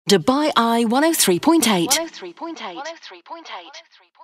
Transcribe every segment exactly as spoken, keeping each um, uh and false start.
Dubai Eye one oh three point eight. one oh three point eight. one oh three point eight.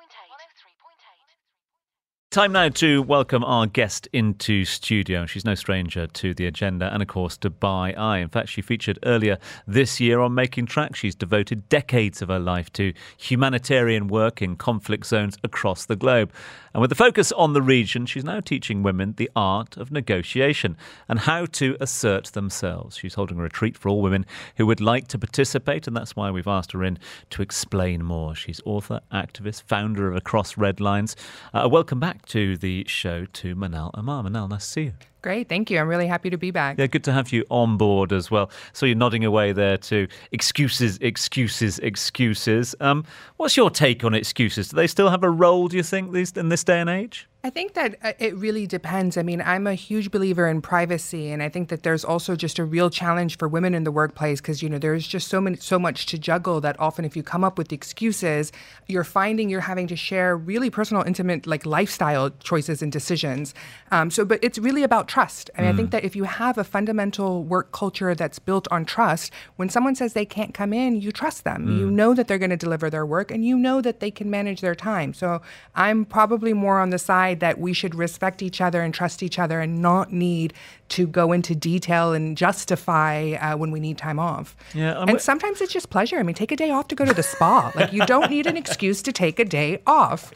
Time now to welcome our guest into studio. She's no stranger to the agenda and, of course, Dubai Eye. In fact, she featured earlier this year on Making Tracks. She's devoted decades of her life to humanitarian work in conflict zones across the globe. And with the focus on the region, she's now teaching women the art of negotiation and how to assert themselves. She's holding a retreat for all women who would like to participate, and that's why we've asked her in to explain more. She's author, activist, founder of Across Red Lines. Uh, welcome back to the show to Manal Amar. Manal, nice to see you. Great, thank you. I'm really happy to be back. Yeah, good to have you on board as well. So you're nodding away there to excuses, excuses, excuses. Um, what's your take on excuses? Do they still have a role, do you think, these, in this day and age? I think that uh, it really depends. I mean, I'm a huge believer in privacy, and I think that there's also just a real challenge for women in the workplace because, you know, there's just so many, so much to juggle that often if you come up with excuses, you're finding you're having to share really personal, intimate, like lifestyle choices and decisions. Um, so, but it's really about trust. I mean, mm. I think that if you have a fundamental work culture that's built on trust, when someone says they can't come in, you trust them. Mm. You know that they're going to deliver their work, and you know that they can manage their time. So I'm probably more on the side that we should respect each other and trust each other and not need to go into detail and justify uh, when we need time off. Yeah, I'm and sometimes it's just pleasure. I mean, take a day off to go to the spa. Like, you don't need an excuse to take a day off.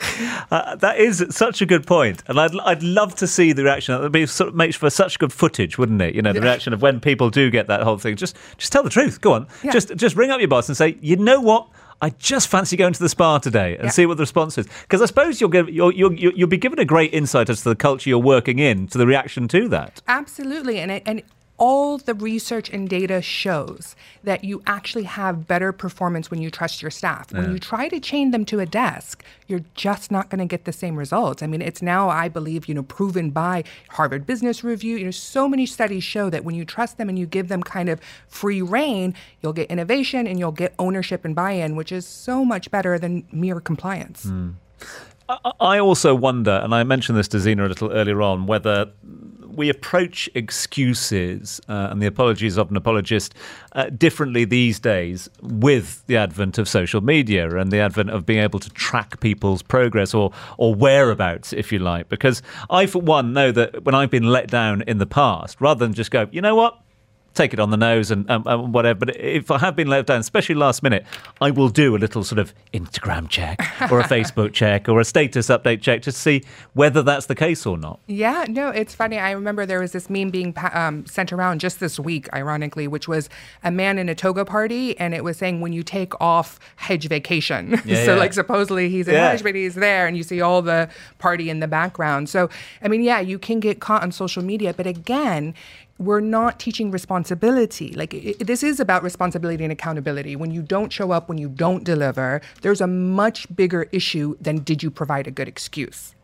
Uh, that is such a good point, and I'd I'd love to see the reaction. That'd be sort of makes for such good footage, wouldn't it? You know, the reaction of when people do get that whole thing. Just just tell the truth. Go on. Yeah. Just just ring up your boss and say, you know what? I just fancy going to the spa today and yeah. see what the response is. Because I suppose you'll, give, you'll, you'll, you'll be given a great insight as to the culture you're working in, to the reaction to that. Absolutely. And it, and all the research and data shows that you actually have better performance when you trust your staff. Yeah. When you try to chain them to a desk, you're just not going to get the same results. I mean, it's now, I believe, you know, proven by Harvard Business Review. You know, so many studies show that when you trust them and you give them kind of free rein, you'll get innovation and you'll get ownership and buy-in, which is so much better than mere compliance. Mm. I, I also wonder, and I mentioned this to Zena a little earlier on, whether we approach excuses uh, and the apologies of an apologist uh, differently these days with the advent of social media and the advent of being able to track people's progress or or whereabouts, if you like. Because I, for one, know that when I've been let down in the past, rather than just go, you know what, take it on the nose and um, um, whatever. But if I have been let down, especially last minute, I will do a little sort of Instagram check or a Facebook check or a status update check to see whether that's the case or not. Yeah, no, it's funny. I remember there was this meme being um, sent around just this week, ironically, which was a man in a toga party, and it was saying when you take off Hajj vacation. Yeah, so yeah. like supposedly he's in yeah. Hajj, but he's there, and you see all the party in the background. So, I mean, yeah, you can get caught on social media, but again, we're not teaching responsibility. Like, it, this is about responsibility and accountability. When you don't show up, when you don't deliver, there's a much bigger issue than did you provide a good excuse.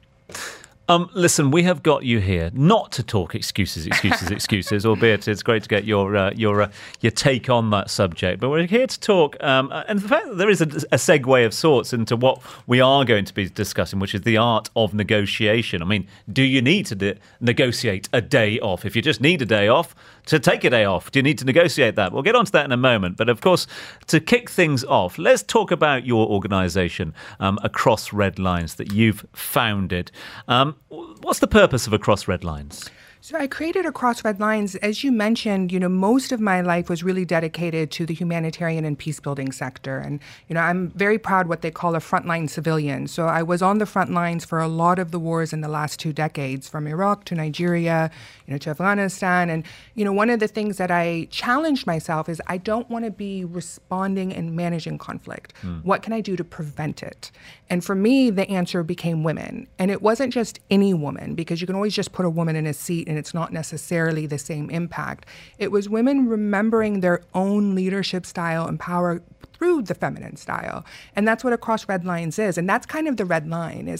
Um, listen, we have got you here not to talk excuses, excuses, excuses, albeit it's great to get your uh, your uh, your take on that subject. But we're here to talk, um, and the fact that there is a, a segue of sorts into what we are going to be discussing, which is the art of negotiation. I mean, do you need to de- negotiate a day off? If you just need a day off, to take a day off, do you need to negotiate that? We'll get onto that in a moment. But of course, to kick things off, let's talk about your organisation, um, Across Red Lines, that you've founded. Um, What's the purpose of Across Red Lines? So I created Across Red Lines. As you mentioned, you know, most of my life was really dedicated to the humanitarian and peace-building sector. And, you know, I'm very proud what they call a frontline civilian. So I was on the front lines for a lot of the wars in the last two decades, from Iraq to Nigeria, you know, to Afghanistan. And, you know, one of the things that I challenged myself is I don't want to be responding and managing conflict. Mm. What can I do to prevent it? And for me, the answer became women. And it wasn't just any woman, because you can always just put a woman in a seat and it's not necessarily the same impact. It was women remembering their own leadership style and power through the feminine style. And that's what Across Red Lines is. And that's kind of the red line is mm.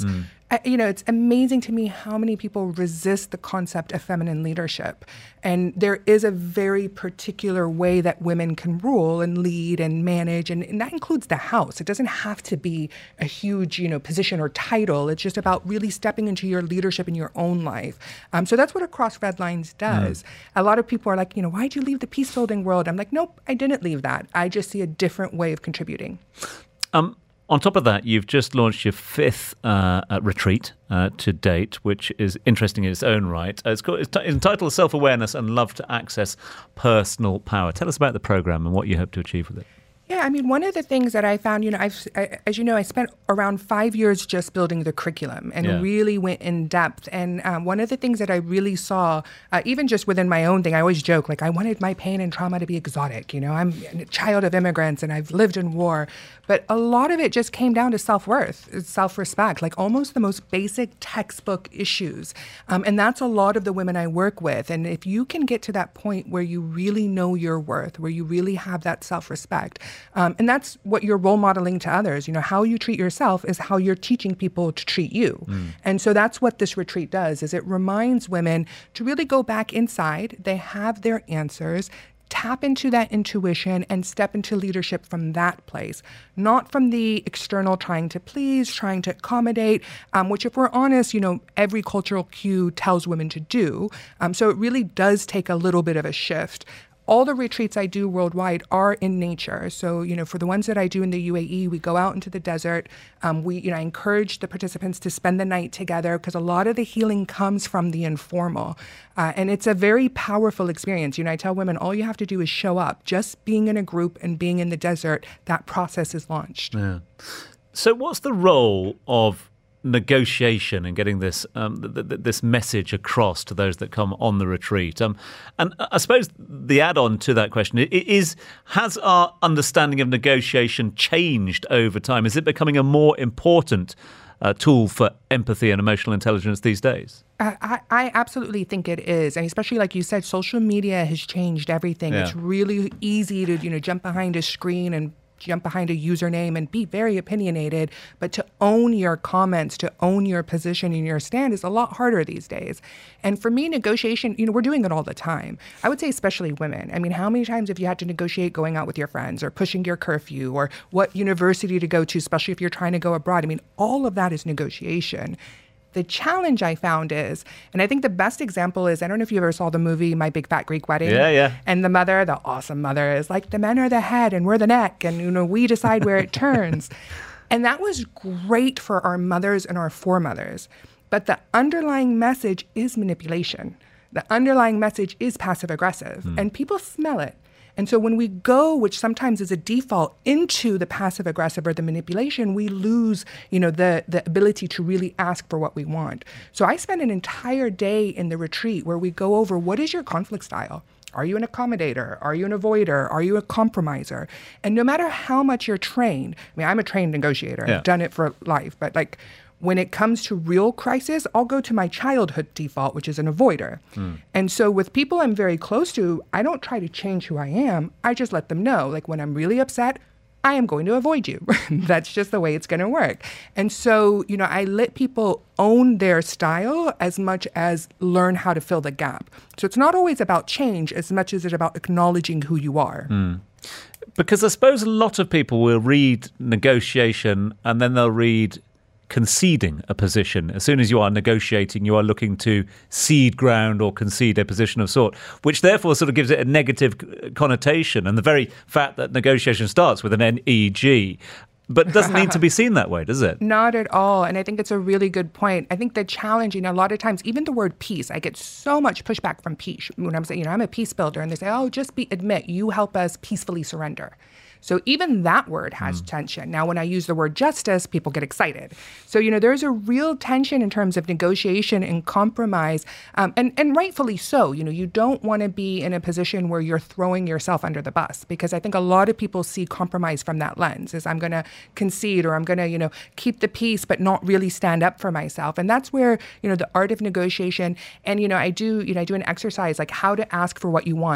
I, you know, it's amazing to me how many people resist the concept of feminine leadership. And there is a very particular way that women can rule and lead and manage, and, and that includes the house. It doesn't have to be a huge, you know, position or title. It's just about really stepping into your leadership in your own life. Um, so that's what Across Red Lines does. Mm. A lot of people are like, you know, why'd you leave the peace building world? I'm like, nope, I didn't leave that. I just see a different way of contributing. Um. On top of that, you've just launched your fifth uh, uh, retreat uh, to date, which is interesting in its own right. Uh, it's, called, it's, t- it's entitled Self-Awareness and Love to Access Personal Power. Tell us about the program and what you hope to achieve with it. Yeah, I mean, one of the things that I found, you know, I've, I, as you know, I spent around five years just building the curriculum and yeah. really went in depth. And um, one of the things that I really saw, uh, even just within my own thing, I always joke, like, I wanted my pain and trauma to be exotic. You know, I'm a child of immigrants and I've lived in war. But a lot of it just came down to self-worth, self-respect, like almost the most basic textbook issues. Um, and that's a lot of the women I work with. And if you can get to that point where you really know your worth, where you really have that self-respect, Um, and that's what you're role modeling to others. You know, how you treat yourself is how you're teaching people to treat you. Mm. And so that's what this retreat does, is it reminds women to really go back inside. They have their answers. Tap into that intuition and step into leadership from that place, not from the external trying to please, trying to accommodate, um, which if we're honest, you know, every cultural cue tells women to do. Um, so it really does take a little bit of a shift. All the retreats I do worldwide are in nature. So, you know, for the ones that I do in the U A E, we go out into the desert. Um, we, you know, I encourage the participants to spend the night together because a lot of the healing comes from the informal. Uh, and it's a very powerful experience. You know, I tell women, all you have to do is show up. Just being in a group and being in the desert, that process is launched. Yeah. So what's the role of negotiation and getting this um, th- th- this message across to those that come on the retreat? Um, and I suppose the add-on to that question is, has our understanding of negotiation changed over time? Is it becoming a more important uh, tool for empathy and emotional intelligence these days? I, I absolutely think it is. And especially like you said, social media has changed everything. Yeah. It's really easy to, you know, jump behind a screen and jump behind a username and be very opinionated, but to own your comments, to own your position and your stand is a lot harder these days. And for me, negotiation, you know, we're doing it all the time. I would say especially women. I mean, how many times have you had to negotiate going out with your friends or pushing your curfew or what university to go to, especially if you're trying to go abroad? I mean, all of that is negotiation. The challenge I found is, and I think the best example is, I don't know if you ever saw the movie My Big Fat Greek Wedding. Yeah, yeah. And the mother, the awesome mother, is like, the men are the head and we're the neck, and you know, we decide where it turns. And that was great for our mothers and our foremothers. But the underlying message is manipulation. The underlying message is passive aggressive, mm. and people smell it. And so when we go, which sometimes is a default, into the passive aggressive or the manipulation, we lose, you know, the, the ability to really ask for what we want. So I spend an entire day in the retreat where we go over, what is your conflict style? Are you an accommodator? Are you an avoider? Are you a compromiser? And no matter how much you're trained, I mean, I'm a trained negotiator. Yeah. I've done it for life. But like, when it comes to real crisis, I'll go to my childhood default, which is an avoider. Mm. And so with people I'm very close to, I don't try to change who I am. I just let them know, like, when I'm really upset, I am going to avoid you. That's just the way it's going to work. And so, you know, I let people own their style as much as learn how to fill the gap. So it's not always about change as much as it's about acknowledging who you are. Mm. Because I suppose a lot of people will read negotiation and then they'll read conceding a position. As soon as you are negotiating, you are looking to cede ground or concede a position of sort, which therefore sort of gives it a negative connotation. And the very fact that negotiation starts with an N E G, but it doesn't need to be seen that way, does it? Not at all. And I think it's a really good point. I think the challenge, you know, a lot of times, even the word peace, I get so much pushback from peace when I'm saying, you know, I'm a peace builder. And they say, oh, just be admit you help us peacefully surrender. So even that word has mm. tension. Now, when I use the word justice, people get excited. So, you know, there's a real tension in terms of negotiation and compromise, um, and, and rightfully so. You know, you don't want to be in a position where you're throwing yourself under the bus, because I think a lot of people see compromise from that lens, is I'm going to concede, or I'm going to, you know, keep the peace, but not really stand up for myself. And that's where, you know, the art of negotiation, and, you know, I do, you know, I do an exercise like how to ask for what you want.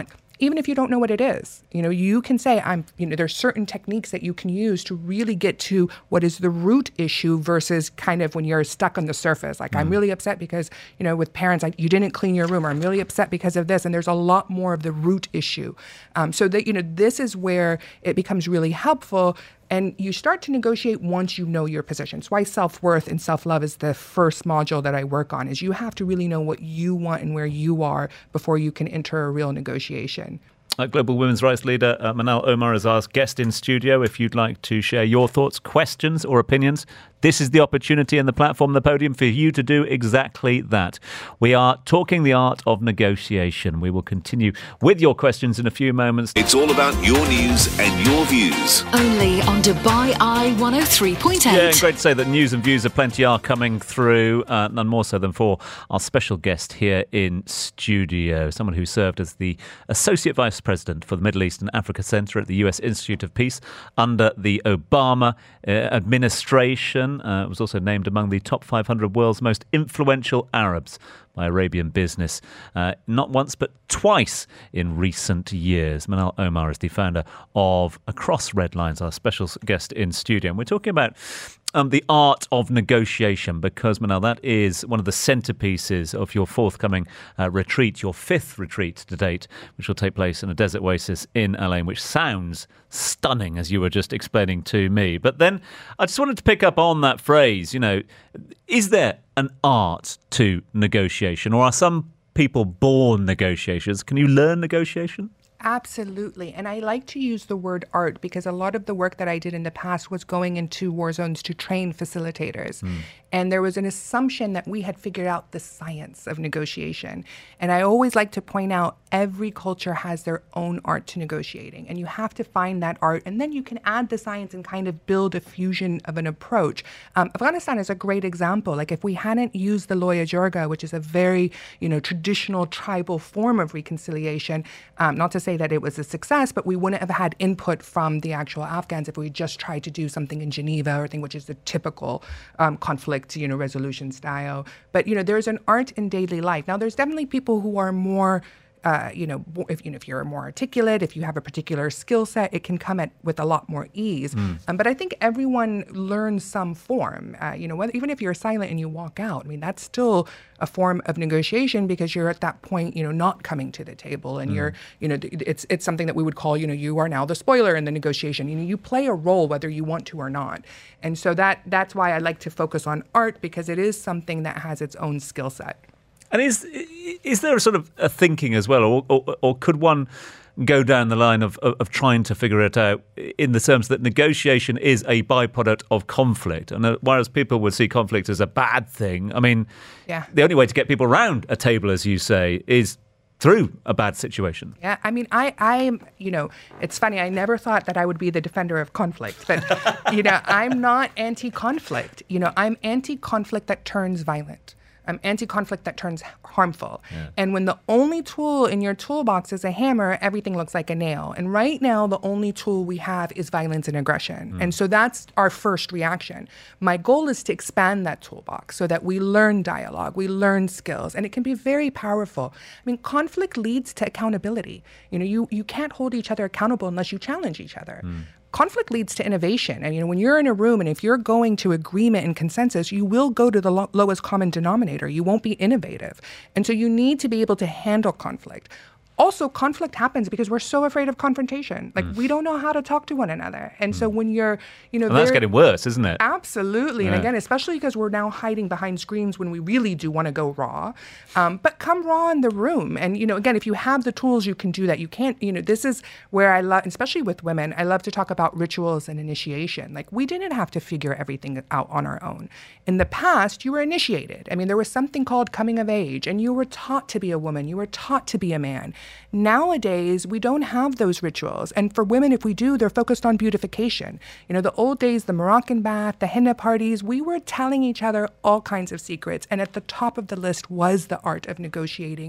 even if you don't know what it is. You know, you can say, I'm, you know, there's certain techniques that you can use to really get to what is the root issue versus kind of when you're stuck on the surface. Like, mm. I'm really upset because, you know, with parents, like, you didn't clean your room, or I'm really upset because of this. And there's a lot more of the root issue. Um, so that, you know, this is where it becomes really helpful. And you start to negotiate once you know your position. It's why self-worth and self-love is the first module that I work on, is you have to really know what you want and where you are before you can enter a real negotiation. Uh, Global Women's Rights Leader uh, Manal Omar is our guest in studio. If you'd like to share your thoughts, questions or opinions, this is the opportunity and the platform, the podium for you to do exactly that. We are talking the art of negotiation. We will continue with your questions in a few moments. It's all about your news and your views. Only on Dubai Eye one oh three point eight. Yeah, and great to say that news and views of plenty are coming through, uh, none more so than for our special guest here in studio, someone who served as the Associate Vice President for the Middle East and Africa Centre at the U S Institute of Peace under the Obama uh, administration. Uh, was also named among the top five hundred world's most influential Arabs by Arabian Business, uh, not once but twice in recent years. Manal Omar is the founder of Across Red Lines, our special guest in studio. And we're talking about um, the art of negotiation, because, Manal, that is one of the centerpieces of your forthcoming uh, retreat, your fifth retreat to date, which will take place in a desert oasis in Al Ain, which sounds stunning, as you were just explaining to me. But then I just wanted to pick up on that phrase, you know, is there an art to negotiation, or are some people born negotiators? Can you learn negotiation? Absolutely. And I like to use the word art because a lot of the work that I did in the past was going into war zones to train facilitators. Mm. And there was an assumption that we had figured out the science of negotiation. And I always like to point out every culture has their own art to negotiating. And you have to find that art. And then you can add the science and kind of build a fusion of an approach. Um, Afghanistan is a great example. Like, if we hadn't used the Loya Jirga, which is a very, you know, traditional tribal form of reconciliation, um, not to say that it was a success, but we wouldn't have had input from the actual Afghans if we just tried to do something in Geneva or thing, which is the typical um, conflict, you know, resolution style. But, you know, there's an art in daily life. Now, there's definitely people who are more Uh, you know, if you know, if you're more articulate, if you have a particular skill set, it can come at with a lot more ease. Mm. Um, but I think everyone learns some form. Uh, you know, whether, even if you're silent and you walk out, I mean, that's still a form of negotiation, because you're at that point, you know, not coming to the table, and mm. you're, you know, it's it's something that we would call, you know, you are now the spoiler in the negotiation. You know, you play a role whether you want to or not. And so that that's why I like to focus on art, because it is something that has its own skill set. And is is there a sort of a thinking as well, or, or, or could one go down the line of, of, of trying to figure it out in the terms that negotiation is a byproduct of conflict? And whereas people would see conflict as a bad thing, I mean, yeah. the only way to get people around a table, as you say, is through a bad situation. Yeah, I mean, I, I, you know, it's funny. I never thought that I would be the defender of conflict, but, you know, I'm not anti-conflict. You know, I'm anti-conflict that turns violent. I'm anti-conflict that turns harmful. Yeah. And when the only tool in your toolbox is a hammer, everything looks like a nail. And right now, the only tool we have is violence and aggression. Mm. And so that's our first reaction. My goal is to expand that toolbox so that we learn dialogue, we learn skills, and it can be very powerful. I mean, conflict leads to accountability. You know, you, you can't hold each other accountable unless you challenge each other. Mm. Conflict leads to innovation. And, you know, when you're in a room and if you're going to agreement and consensus, you will go to the lo- lowest common denominator. You won't be innovative. And so you need to be able to handle conflict. Also, conflict happens because we're so afraid of confrontation. Like, mm. we don't know how to talk to one another. And mm. so when you're, you know... And that's getting worse, isn't it? Absolutely. Yeah. And again, especially because we're now hiding behind screens when we really do want to go raw. Um, but come raw in the room. And, you know, again, if you have the tools, you can do that. You can't, you know, this is where I love, especially with women, I love to talk about rituals and initiation. Like, we didn't have to figure everything out on our own. In the past, you were initiated. I mean, there was something called coming of age, and you were taught to be a woman. You were taught to be a man. Nowadays, we don't have those rituals. And for women, if we do, they're focused on beautification. You know, the old days, the Moroccan bath, the henna parties, we were telling each other all kinds of secrets. And at the top of the list was the art of negotiating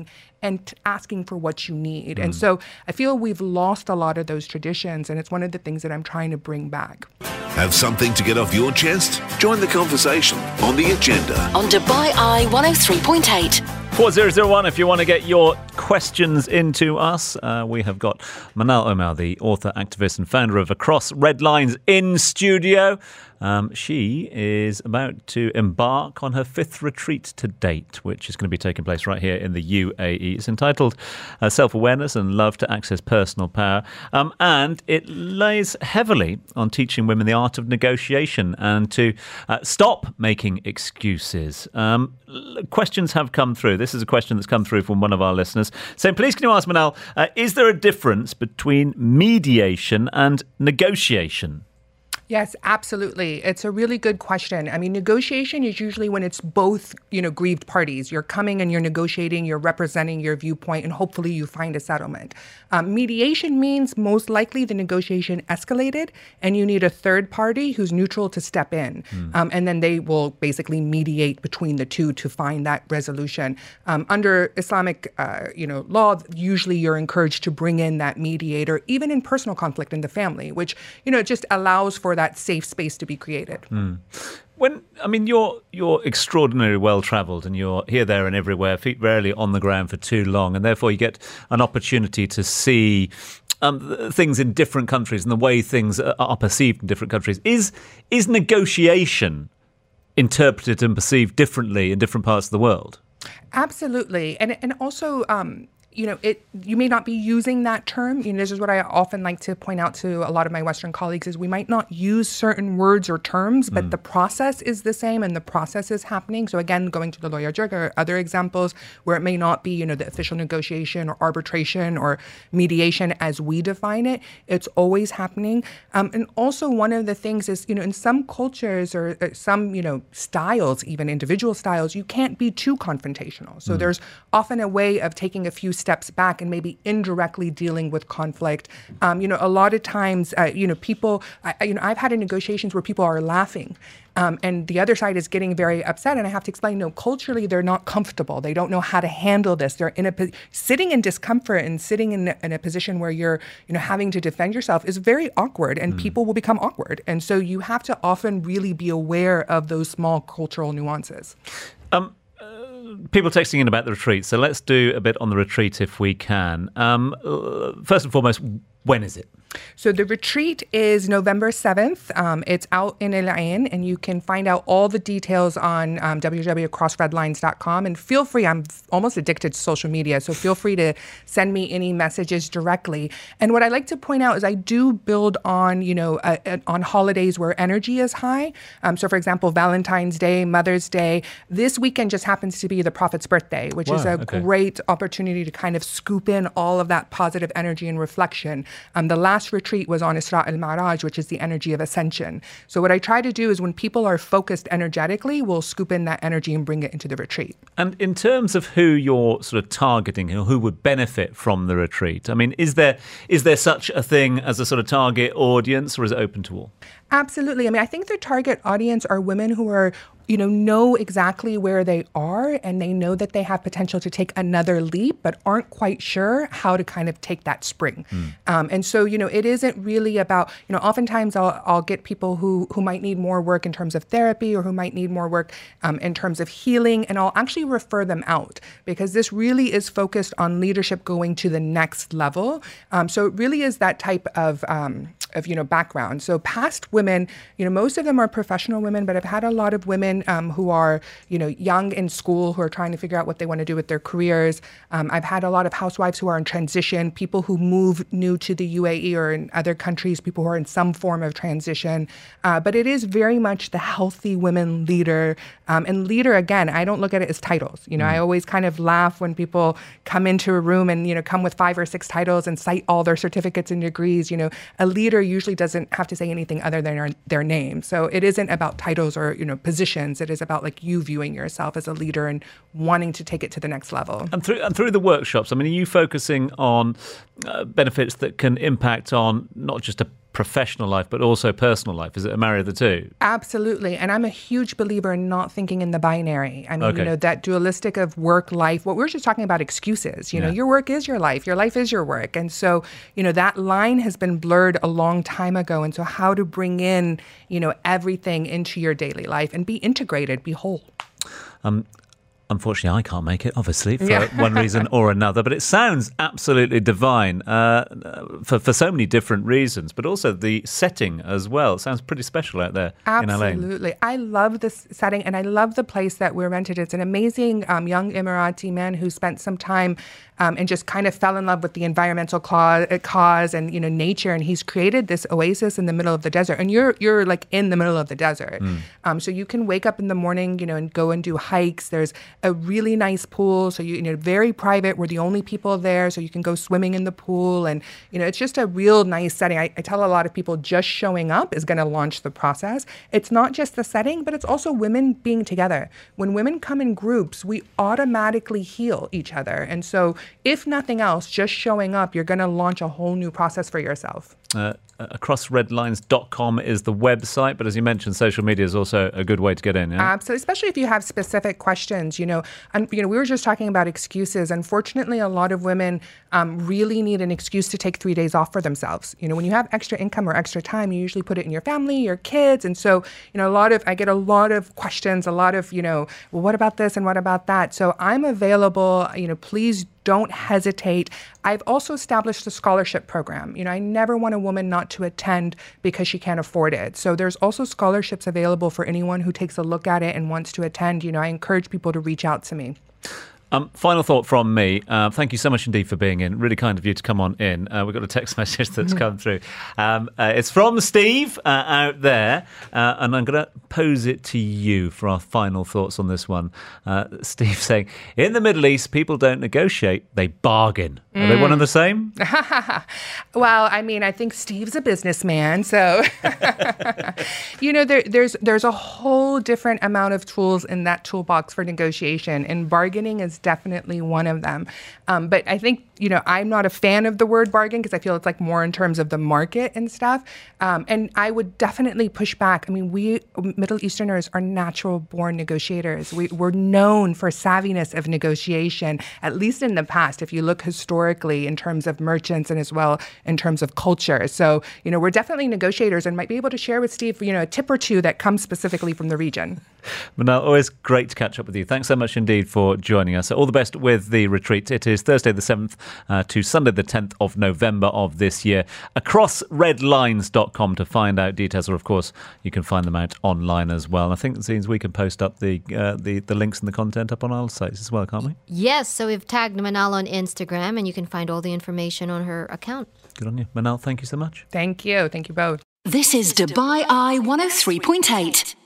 and t- asking for what you need. Mm. And so I feel we've lost a lot of those traditions, and it's one of the things that I'm trying to bring back. Have something to get off your chest? Join the conversation on The Agenda. On Dubai Eye one oh three point eight. four zero zero one if you want to get your questions into us. Uh, we have got Manal Omar, the author, activist and founder of Across Red Lines, in studio. Um, she is about to embark on her fifth retreat to date, which is going to be taking place right here in the U A E. It's entitled uh, Self-Awareness and Love to Access Personal Power. Um, and it lays heavily on teaching women the art of negotiation and to uh, stop making excuses. Um, questions have come through. This is a question that's come through from one of our listeners saying, please can you ask Manal, uh, is there a difference between mediation and negotiation? Yes, absolutely. It's a really good question. I mean, negotiation is usually when it's both, you know, grieved parties. You're coming and you're negotiating, you're representing your viewpoint, and hopefully you find a settlement. Um, mediation means most likely the negotiation escalated and you need a third party who's neutral to step in. Mm. Um, and then they will basically mediate between the two to find that resolution. Um, under Islamic, uh, you know, law, usually you're encouraged to bring in that mediator, even in personal conflict in the family, which, you know, just allows for that safe space to be created. Mm. When I mean, you're you're extraordinarily well travelled, and you're here, there, and everywhere. Feet rarely on the ground for too long, and therefore you get an opportunity to see um, things in different countries and the way things are perceived in different countries. Is is negotiation interpreted and perceived differently in different parts of the world? Absolutely, and and also. Um, You know, it. You may not be using that term. You know, this is what I often like to point out to a lot of my Western colleagues: is we might not use certain words or terms, but mm. the process is the same, and the process is happening. So again, going to the lawyer jurga or other examples where it may not be, you know, the official negotiation or arbitration or mediation as we define it. It's always happening. Um, and also, one of the things is, you know, in some cultures or uh, some, you know, styles, even individual styles, you can't be too confrontational. So mm. there's often a way of taking a few steps steps back and maybe indirectly dealing with conflict. Um, you know, a lot of times, uh, you know, people, I, you know, I've had in negotiations where people are laughing um, and the other side is getting very upset. And I have to explain, no, culturally, they're not comfortable. They don't know how to handle this. They're in a, sitting in discomfort and sitting in a, in a position where you're, you know, having to defend yourself is very awkward, and mm. people will become awkward. And so you have to often really be aware of those small cultural nuances. Um, People texting in about the retreat, so let's do a bit on the retreat if we can. Um, first and foremost, when is it? So the retreat is November seventh. Um, it's out in El Ain, and you can find out all the details on um, w w w dot cross red lines dot com. And feel free, I'm almost addicted to social media, so feel free to send me any messages directly. And what I like to point out is I do build on, you know, uh, uh, on holidays where energy is high. Um, so for example, Valentine's Day, Mother's Day. This weekend just happens to be the Prophet's birthday, which wow, is a okay. great opportunity to kind of scoop in all of that positive energy and reflection. Um, the last retreat was on Isra al-Ma'raj, which is the energy of ascension. So what I try to do is when people are focused energetically, we'll scoop in that energy and bring it into the retreat. And in terms of who you're sort of targeting, who would benefit from the retreat, I mean, is there is there such a thing as a sort of target audience, or is it open to all? Absolutely. I mean, I think the target audience are women who are, you know, know exactly where they are, and they know that they have potential to take another leap, but aren't quite sure how to kind of take that spring. Mm. Um, and so, you know, it isn't really about, you know, oftentimes I'll, I'll get people who, who might need more work in terms of therapy, or who might need more work um, in terms of healing, and I'll actually refer them out, because this really is focused on leadership going to the next level. Um, so it really is that type of, um, of, you know, background. So past women, you know, most of them are professional women, but I've had a lot of women um, who are, you know, young in school, who are trying to figure out what they want to do with their careers. Um, I've had a lot of housewives who are in transition, people who move new to the U A E or in other countries, people who are in some form of transition. Uh, but it is very much the healthy women leader. Um, and leader, again, I don't look at it as titles. You know, mm. I always kind of laugh when people come into a room and, you know, come with five or six titles and cite all their certificates and degrees. You know, a leader usually doesn't have to say anything other than their, their name. So it isn't about titles or, you know, positions. It is about like you viewing yourself as a leader and wanting to take it to the next level. And through and through the workshops, I mean, are you focusing on uh, benefits that can impact on not just a professional life, but also personal life? Is it a marry of the two? Absolutely. And I'm a huge believer in not thinking in the binary. I mean, Okay. you know, that dualistic of work, life, what we were just talking about excuses. You know, Yeah. your work is your life. Your life is your work. And so, you know, that line has been blurred a long time ago. And so how to bring in, you know, everything into your daily life and be integrated, be whole. Um, Unfortunately, I can't make it, obviously, for Yeah. one reason or another. But it sounds absolutely divine uh, for, for so many different reasons, but also the setting as well. It sounds pretty special out there in Al Ain. Absolutely. I love this setting and I love the place that we're rented. It's an amazing um, young Emirati man who spent some time um, and just kind of fell in love with the environmental cause, cause and, you know, nature. And he's created this oasis in the middle of the desert. And you're you're like in the middle of the desert. Mm. Um, so you can wake up in the morning, you know, and go and do hikes. There's a really nice pool. So, you, you know, very private. We're the only people there. So you can go swimming in the pool. And, you know, it's just a real nice setting. I, I tell a lot of people just showing up is going to launch the process. It's not just the setting, but it's also women being together. When women come in groups, we automatically heal each other. And so if nothing else, just showing up, you're going to launch a whole new process for yourself. Uh, across red lines dot com is the website, but as you mentioned, social media is also a good way to get in. Yeah? Absolutely, especially if you have specific questions. You know, and you know, we were just talking about excuses. Unfortunately, a lot of women um, really need an excuse to take three days off for themselves. You know, when you have extra income or extra time, you usually put it in your family, your kids, and so you know, a lot of I get a lot of questions, a lot of you know, well, what about this and what about that? So I'm available. You know, please don't hesitate. I've also established a scholarship program. You know, I never want a woman not to attend because she can't afford it. So there's also scholarships available for anyone who takes a look at it and wants to attend. You know, I encourage people to reach out to me. Um, final thought from me. Uh, thank you so much indeed for being in. Really kind of you to come on in. Uh, we've got a text message that's come through. Um, uh, it's from Steve uh, out there, uh, and I'm going to pose it to you for our final thoughts on this one. Uh, Steve saying, in the Middle East, people don't negotiate, they bargain. Are mm. they one and the same? Well, I mean, I think Steve's a businessman, so you know, there, there's there's a whole different amount of tools in that toolbox for negotiation, and bargaining is definitely one of them. Um, but I think, you know, I'm not a fan of the word bargain because I feel it's like more in terms of the market and stuff. Um, and I would definitely push back. I mean, we Middle Easterners are natural born negotiators. We, we're known for savviness of negotiation, at least in the past, if you look historically in terms of merchants and as well in terms of culture. So, you know, we're definitely negotiators and might be able to share with Steve, you know, a tip or two that comes specifically from the region. Manal, always great to catch up with you. Thanks so much indeed for joining us. All the best with the retreat. It is Thursday the seventh uh, to Sunday the tenth of November of this year. Across red lines dot com to find out details, or of course you can find them out online as well. And I think it seems we can post up the, uh, the the links and the content up on our sites as well, can't we? Yes, so we've tagged Manal on Instagram and you can find all the information on her account. Good on you. Manal, thank you so much. Thank you. Thank you both. This is Dubai Eye one oh three point eight.